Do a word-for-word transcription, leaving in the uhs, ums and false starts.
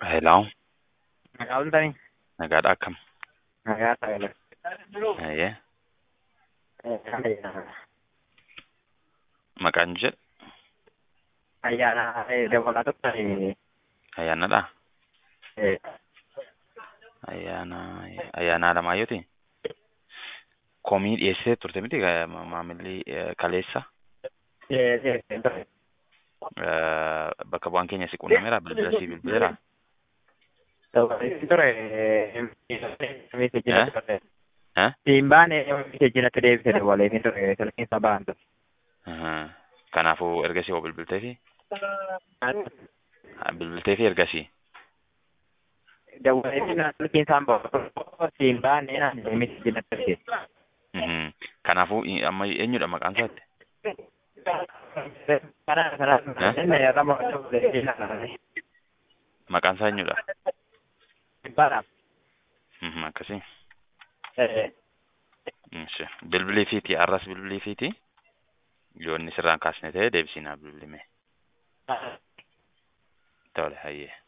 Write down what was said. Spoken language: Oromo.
Hello, Maqaan tani nagaadha akkam? nagaa ta'e Eeyyee, maqaan jedhu ayyaana dabalatu ta'e ayyaanadha. Ayyaana ayyaana Alamaayyoti. Komii dhiyeessee turte miti eh, ma- maamilli eh, kaleessa eh, bakka bu'aan keenya si quunnameera bilbila si bilbileera. Eh? Eh? Simbaan jijjiirratti deebise dabalee fi ture salphinsa baantu. Ahaa. Kanaafuu ergasii hoo bilbiltee fi bilbiltee fi ergasii. Dabalee fi salphinsa baantu simbaan deemee jijjiirratti deebise. Mhm. Kanaafuu i- amma eenyudha maqaan isaatti? Kana kana inni rama Maqaan isaa eenyudha? simbaadha. Mhm, akkasii. Ishi. Bilbilii fiiti arras bilbilii fiiti. Yoo inni sirraan kaasne ta'e deebisii naa bilbilimee. Tole hayyee.